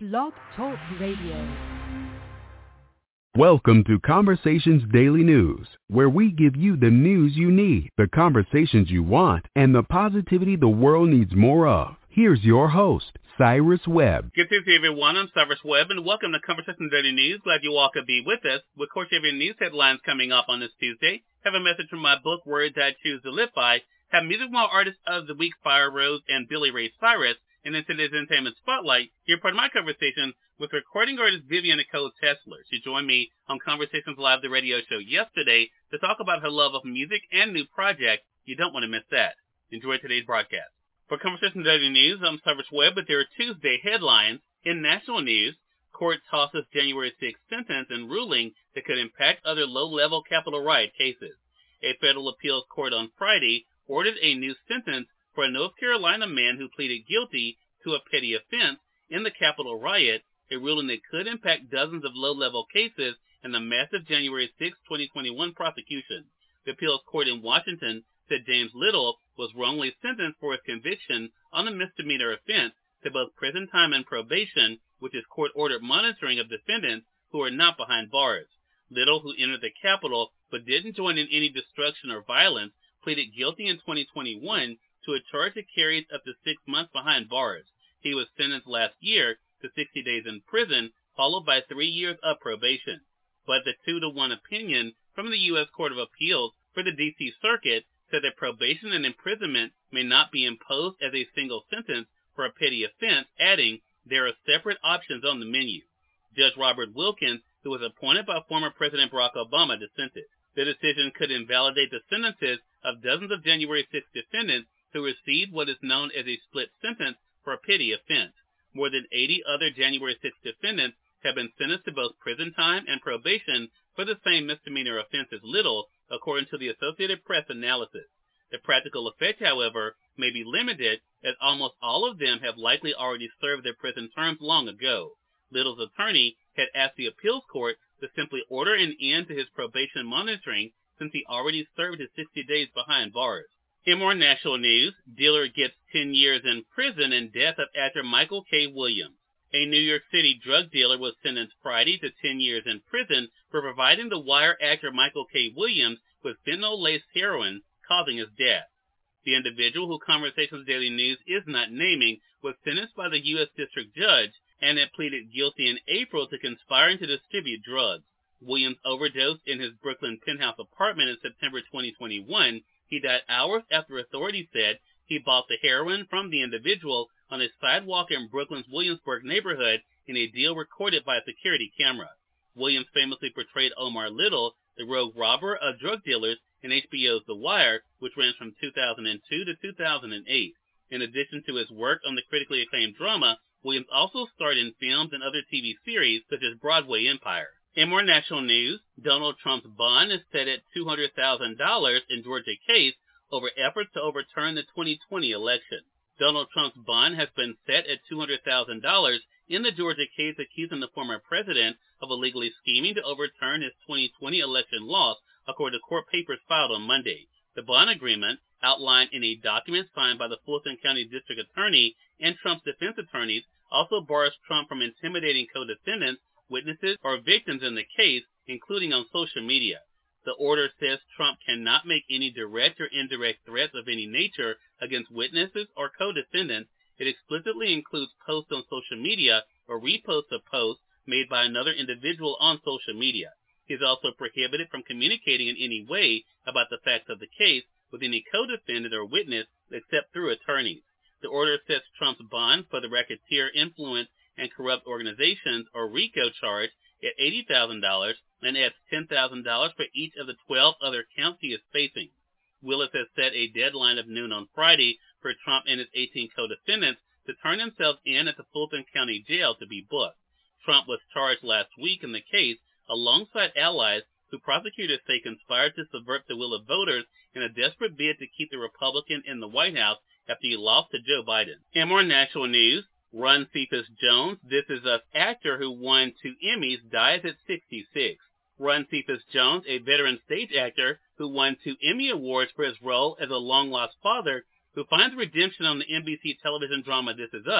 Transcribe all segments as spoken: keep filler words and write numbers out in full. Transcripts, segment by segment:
Blog Talk Radio. Welcome to Conversations Daily News, where we give you the news you need, the conversations you want, and the positivity the world needs more of. Here's your host, Cyrus Webb. Good Tuesday, everyone. I'm Cyrus Webb, and welcome to Conversations Daily News. Glad you all could be with us. With course every news headlines coming up on this Tuesday, have a message from my book, Words I Choose to Live By, have Music Mall Artist of the Week, Fire Rose and Billy Ray Cyrus, and in today's Entertainment Spotlight, here part of my conversation with recording artist Vivian Nicole Tesler. She joined me on Conversations Live, the radio show, yesterday to talk about her love of music and new projects. You don't want to miss that. Enjoy today's broadcast. For Conversations Daily News, I'm Cyrus Webb, but there are Tuesday headlines. In national news, court tosses January sixth sentence and ruling that could impact other low-level Capitol riot cases. A federal appeals court on Friday ordered a new sentence for a North Carolina man who pleaded guilty to a petty offense in the Capitol riot, a ruling that could impact dozens of low-level cases in the massive January sixth, twenty twenty-one prosecution. The appeals court in Washington said James Little was wrongly sentenced for his conviction on a misdemeanor offense to both prison time and probation, which is court-ordered monitoring of defendants who are not behind bars. Little, who entered the Capitol but didn't join in any destruction or violence, pleaded guilty in twenty twenty-one to a charge that carries up to six months behind bars. He was sentenced last year to sixty days in prison, followed by three years of probation. But the two to one opinion from the U S Court of Appeals for the D C Circuit said that probation and imprisonment may not be imposed as a single sentence for a petty offense, adding, there are separate options on the menu. Judge Robert Wilkins, who was appointed by former President Barack Obama, dissented. The decision could invalidate the sentences of dozens of January sixth defendants who received what is known as a split sentence for a petty offense. More than eighty other January sixth defendants have been sentenced to both prison time and probation for the same misdemeanor offense as Little, according to the Associated Press analysis. The practical effect, however, may be limited, as almost all of them have likely already served their prison terms long ago. Little's attorney had asked the appeals court to simply order an end to his probation monitoring since he already served his sixty days behind bars. In more national news, dealer gets ten years in prison in death of actor Michael K. Williams. A New York City drug dealer was sentenced Friday to ten years in prison for providing the Wire actor Michael K. Williams with fentanyl-laced heroin, causing his death. The individual, who Conversations Daily News is not naming, was sentenced by the U S District Judge and had pleaded guilty in April to conspiring to distribute drugs. Williams overdosed in his Brooklyn penthouse apartment in September twenty twenty-one. He died hours after authorities said he bought the heroin from the individual on a sidewalk in Brooklyn's Williamsburg neighborhood in a deal recorded by a security camera. Williams famously portrayed Omar Little, the rogue robber of drug dealers, in H B O's The Wire, which ran from two thousand two to two thousand eight. In addition to his work on the critically acclaimed drama, Williams also starred in films and other T V series such as Broadway Empire. In more national news, Donald Trump's bond is set at two hundred thousand dollars in Georgia case over efforts to overturn the twenty twenty election. Donald Trump's bond has been set at two hundred thousand dollars in the Georgia case accusing the former president of illegally scheming to overturn his twenty twenty election loss, according to court papers filed on Monday. The bond agreement, outlined in a document signed by the Fulton County District Attorney and Trump's defense attorneys, also bars Trump from intimidating co-defendants, witnesses, or victims in the case, including on social media. The order says Trump cannot make any direct or indirect threats of any nature against witnesses or co-defendants. It explicitly includes posts on social media or reposts of posts made by another individual on social media. He is also prohibited from communicating in any way about the facts of the case with any co-defendant or witness except through attorneys. The order sets Trump's bond for the racketeer, influence, and corrupt organizations, or RICO, charge at eighty thousand dollars and adds ten thousand dollars for each of the twelve other counts he is facing. Willis has set a deadline of noon on Friday for Trump and his eighteen co-defendants to turn themselves in at the Fulton County Jail to be booked. Trump was charged last week in the case alongside allies who prosecutors say conspired to subvert the will of voters in a desperate bid to keep the Republican in the White House after he lost to Joe Biden. In more national news, Run Cephas Jones, This Is Us actor who won two Emmys, dies at sixty-six. Run Cephas Jones, a veteran stage actor who won two Emmy Awards for his role as a long-lost father who finds redemption on the N B C television drama This Is Us,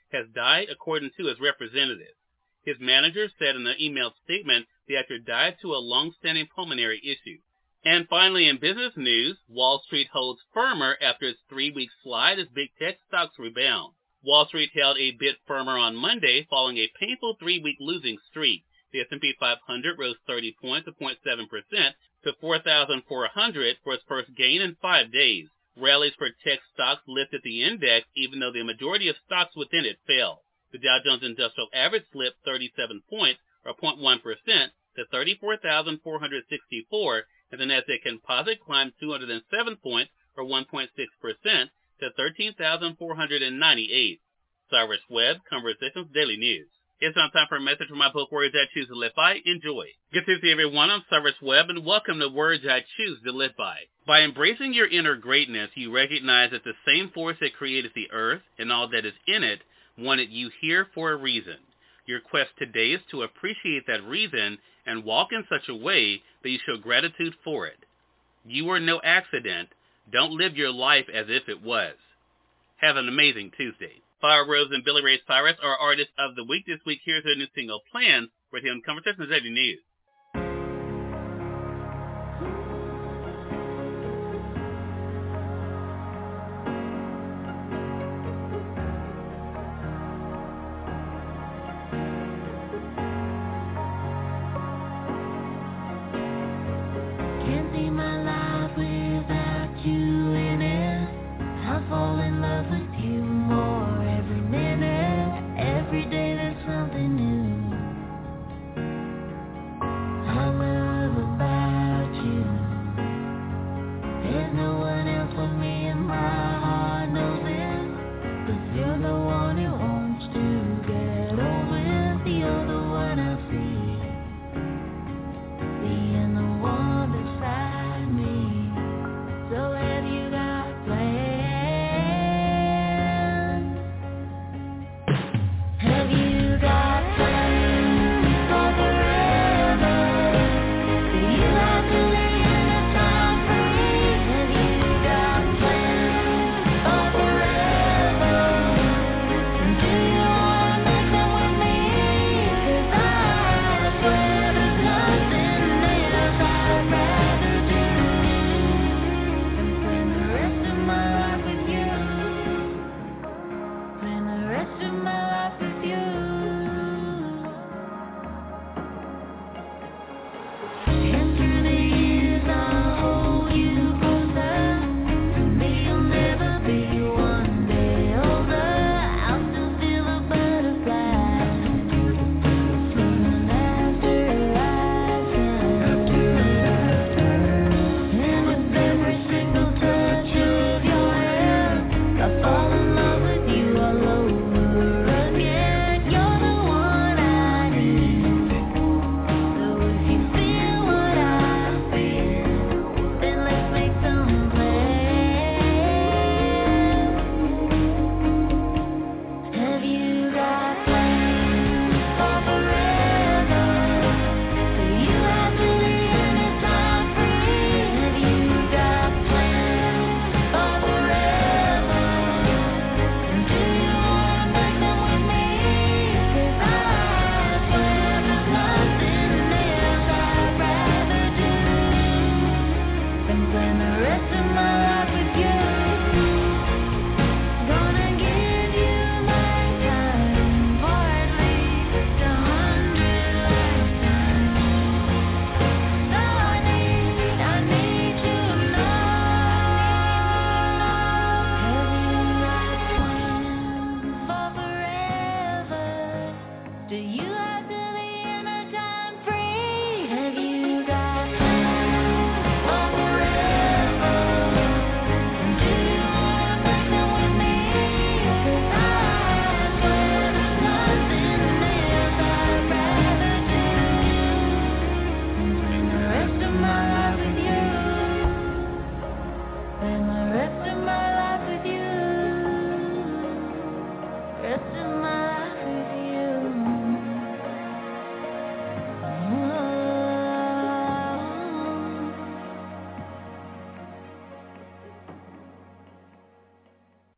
has died, according to his representatives. His manager said in an emailed statement the actor died to a long-standing pulmonary issue. And finally, in business news, Wall Street holds firmer after its three-week slide as big tech stocks rebound. Wall Street held a bit firmer on Monday following a painful three-week losing streak. The S and P five hundred rose thirty points, or zero point seven percent, to four thousand four hundred for its first gain in five days. Rallies for tech stocks lifted the index, even though the majority of stocks within it fell. The Dow Jones Industrial Average slipped thirty-seven points, or zero point one percent, to thirty-four thousand four hundred sixty-four, and the Nasdaq Composite climbed two hundred seven points, or one point six percent, to thirteen thousand four hundred ninety-eight. Cyrus Webb, Conversations Daily News. It's on time for a message from my book, Words I Choose to Live By. Enjoy. Good to see everyone. I'm Cyrus Webb, and welcome to Words I Choose to Live By. By embracing your inner greatness, you recognize that the same force that created the earth and all that is in it wanted you here for a reason. Your quest today is to appreciate that reason and walk in such a way that you show gratitude for it. You are no accident. Don't live your life as if it was. Have an amazing Tuesday. Fire Rose and Billy Ray Cyrus are artists of the week. This week, here's their new single, Plans, right here on Conversations Daily News. Can't see my life without you in it. I fall in love with you more. Every day there's something new.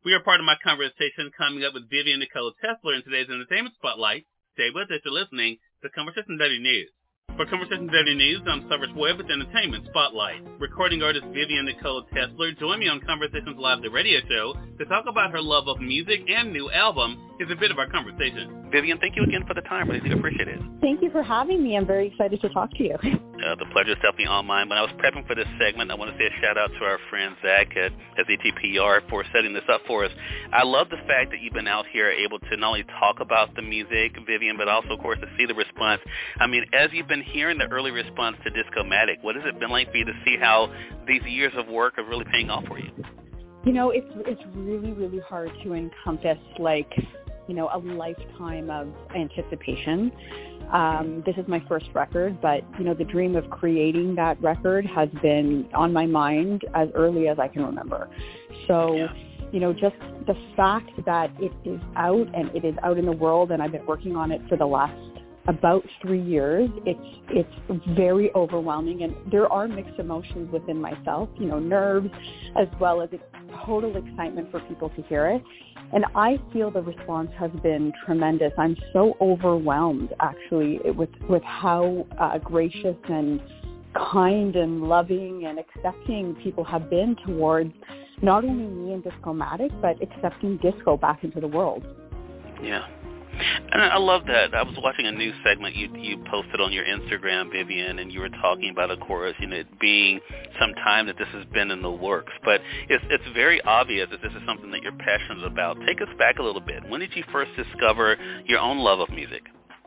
We are part of my conversation coming up with Vivian Nicole Tesler in today's Entertainment Spotlight. Stay with us. You're listening to Conversation Daily News. For Conversation Daily News, I'm Cyrus Webb with Entertainment Spotlight. Recording artist Vivian Nicole Tesler joined me on Conversations Live, the radio show, to talk about her love of music and new album. Here's a bit of our conversation. Vivian, thank you again for the time. Really do appreciate it. Thank you for having me. I'm very excited to talk to you. Uh, the pleasure is definitely on mine. When I was prepping for this segment, I want to say a shout out to our friend Zach at, at Z T P R for setting this up for us. I love the fact that you've been out here able to not only talk about the music, Vivian, but also, of course, to see the response. I mean, as you've been hearing the early response to Disco-Matic, what has it been like for you to see how these years of work are really paying off for you? You know, it's it's really, really hard to encompass, like, you know, a lifetime of anticipation. Um, this is my first record, but, you know, the dream of creating that record has been on my mind as early as I can remember. So, yeah. you know, just the fact that it is out and it is out in the world, and I've been working on it for the last about three years, it's it's very overwhelming, and there are mixed emotions within myself, you know, nerves, as well as total excitement for people to hear it. And I feel the response has been tremendous. I'm so overwhelmed, actually, with, with how uh, gracious and kind and loving and accepting people have been towards not only me and Disco-Matic, but accepting disco back into the world. Yeah. And I love that. I was watching a news segment you you posted on your Instagram, Vivian, and you were talking about, of course, you know, it being some time that this has been in the works. But it's it's very obvious that this is something that you're passionate about. Take us back a little bit. When did you first discover your own love of music?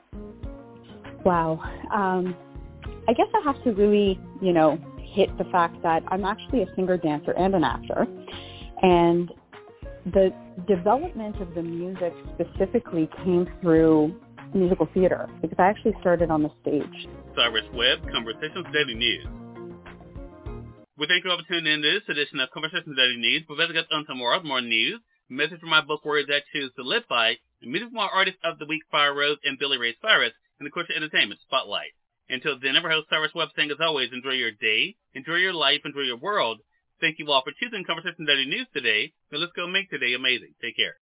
Wow. Um, I guess I have to really, you know, hit the fact that I'm actually a singer, dancer, and an actor. And the development of the music specifically came through musical theater, because I actually started on the stage. Cyrus Webb, Conversations Daily News. We thank you all for tuning in to this edition of Conversations Daily News. We'll get on tomorrow with more news, message from my book, Words I Choose to Live By, and music from our artists of the week, Fire Rose and Billy Ray Cyrus, and of course, your Entertainment Spotlight. Until then, I'm your host, Cyrus Webb, saying as always, enjoy your day, enjoy your life, enjoy your world. Thank you all for choosing Conversation Daily News today. Now let's go make today amazing. Take care.